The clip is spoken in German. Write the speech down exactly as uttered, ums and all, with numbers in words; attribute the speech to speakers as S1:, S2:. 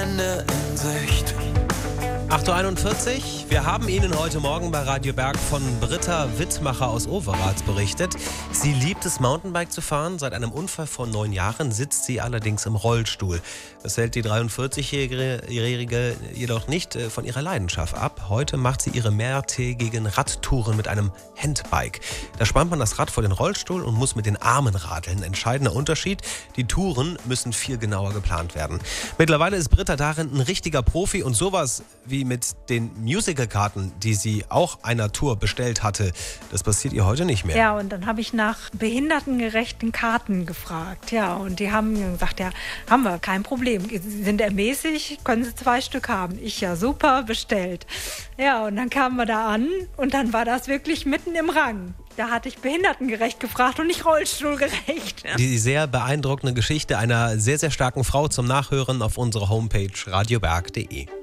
S1: Ende in Sicht.
S2: acht Uhr einundvierzig. Wir haben Ihnen heute Morgen bei Radio Berg von Britta Wittmacher aus Overath berichtet. Sie liebt es, Mountainbike zu fahren. Seit einem Unfall vor neun Jahren sitzt sie allerdings im Rollstuhl. Das hält die dreiundvierzigjährige jedoch nicht von ihrer Leidenschaft ab. Heute macht sie ihre mehrtägigen Radtouren mit einem Handbike. Da spannt man das Rad vor den Rollstuhl und muss mit den Armen radeln. Entscheidender Unterschied: die Touren müssen viel genauer geplant werden. Mittlerweile ist Britta darin ein richtiger Profi und sowas wie mit den Musicalkarten, die sie auch einer Tour bestellt hatte, das passiert ihr heute nicht mehr.
S3: Ja, und dann habe ich nach behindertengerechten Karten gefragt. Ja, und die haben gesagt, ja, haben wir, kein Problem. Sie sind ermäßig, können Sie zwei Stück haben. Ich, ja, super, bestellt. Ja, und dann kamen wir da an und dann war das wirklich mitten im Rang. Da hatte ich behindertengerecht gefragt und nicht rollstuhlgerecht.
S2: Die sehr beeindruckende Geschichte einer sehr, sehr starken Frau zum Nachhören auf unserer Homepage radioberg punkt de.